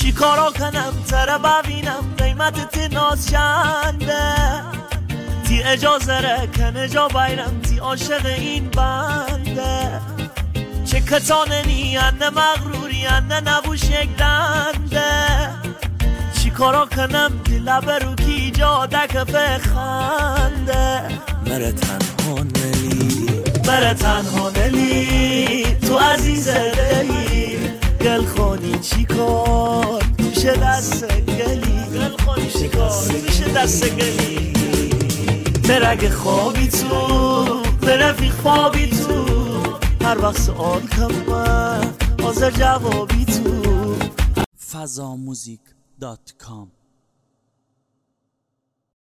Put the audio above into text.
چی کارا کنم تره ببینم قیمت ناز چنده تی اجازه رکن جا بیرم تی عاشق این بنده چه کتاننی انه مغروری انه نبوش یک دنده چی کارا کنم دل برو کی جا دکفه خنده مره تنها نلی تو عزیز دلی گل خونی چی کار میشه دست گلی گل خونی چی کار میشه دست گلی برگ خوابی تو برفیق خوابی تو هر وقت سوال کنم حاضر جوابی تو fazamuzik.com